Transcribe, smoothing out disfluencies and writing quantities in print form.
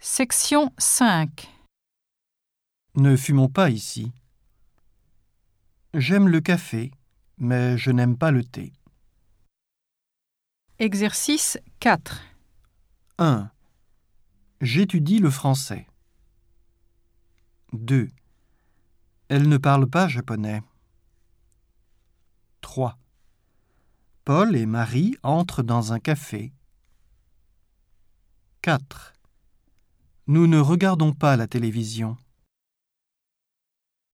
Section 5. Ne fumons pas ici. J'aime le café, mais je n'aime pas le thé. Exercice 4. 1. J'étudie le français. 2. Elle ne parle pas japonais. 3. Paul et Marie entrent dans un café. 4. Nous ne regardons pas la télévision.